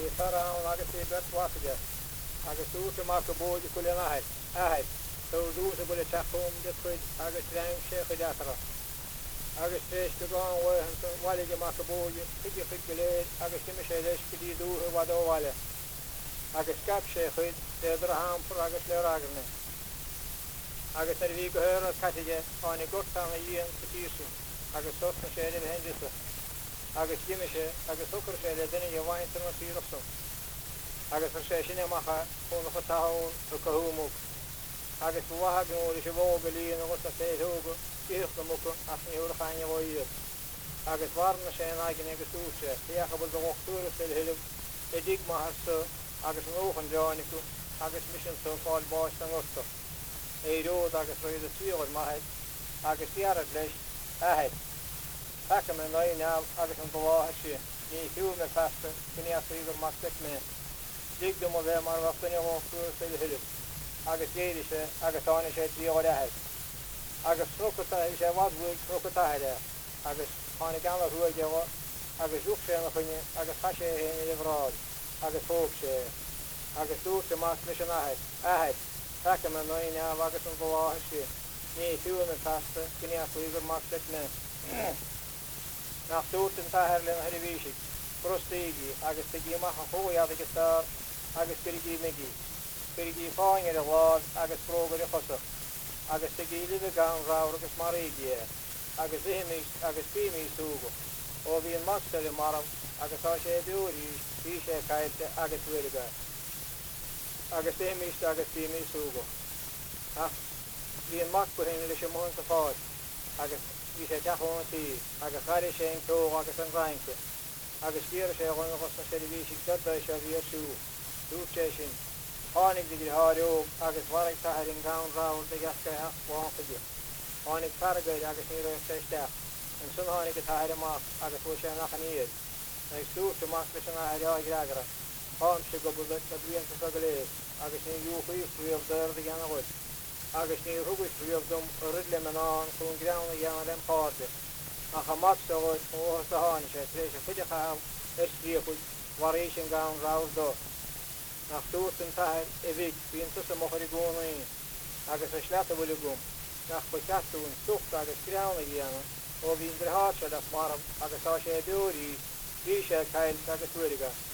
agus tarán agus é bertwaige agus dúta má go bóide go le ahead ahead so dúta go le teachom de chuid agus raim sé chu deachara agus trééis go gáin bhhaige má go bóide chuide chuid go léad agus tiime sé leis go dtí dútha bhd óháile agus cap sé chuid léidir hámpur agus le aganna agus ar bhí go thir a caiige tháinig gurtán a dhéon go tíosú agus sosna sé in hendisa agus tiime sé agus thucar sé le duine a bhaintar na tíirechsom agus ar sé sinne macha chuna chu taún go cothúmú agus bhathagúir sé bhóga líon agus a féthóga íochna mucha as na úrachaine bhíad agus bharna sé aigen agus úse tíachbal do gchtúra sé hiileh é dig maithe agus an óchan deánicu agus mission so fáil báis an orta é ród agus roiad a tíoid maiid agus tíarad leis ahead take me nainál agus an bháthe sé ní fiú me festa gníasígur mar me dig do mo bheith mar bhastaine gchtúra sé hiileh agus géidir sé agus táine sé tíoid ahead agus trochatá sé bhadhúig trochatá agus tháinig gan thuaige agus dúch sé na chuine agus tá sé héine le bhráid agus fóg sé agus dúta más leis an ahead take me nainál agus an bháthe sé ní fiú me festa gníasígur mar me nach dúta an tathir le na heirihísigh prostíigi agus tuigí amach an chóiad agus star agus pirigí migi pirigí fáin ar a bhád agus prógur a chosach agus tuigí libe gan ráir agus marígi agus ihimís agus tíimí súga ó bhí an marstal maram agus tá sé dúí bhí sé caiilte agus bhuiige agus ihimís agus tíimí súga ach bhí an macbuhin leis sem mún sa fáid agus bhí sé teachóntí agus chair sé an cóg agus an bhainte agus bhíar sé chuin chus na seirbhísigh gada se bhí asú dúch sé sin tháinig de gur háireog agus bharag tathir an gán ráil de gasca bháchaide tháinig faragaid agus ní roih séisteach an sun tháinig go tathir amach agus bhfuil sé nach an iad agus dúcht amach leis an athir áigragara tháim sé go bud a blianta sa go léad agus ní dúchaíomh príomh deir de gceanna agus ní thugus príomh dom a rid le manán chun greanna dhéanana den páirte ach a mat óid óhas a háine sé trééis a chuide chaáil tríochuid waréis an gán ráil dó nach dúirt an tathir i bhíh bhíon tusa mochar i gúnaí agus a sleata bhfuil gom nach ba ceúin sucht agus greanna dhéanana ó bhíon gur háse le maram agus tá sé dúirí bhí sé caiil agus bhuiige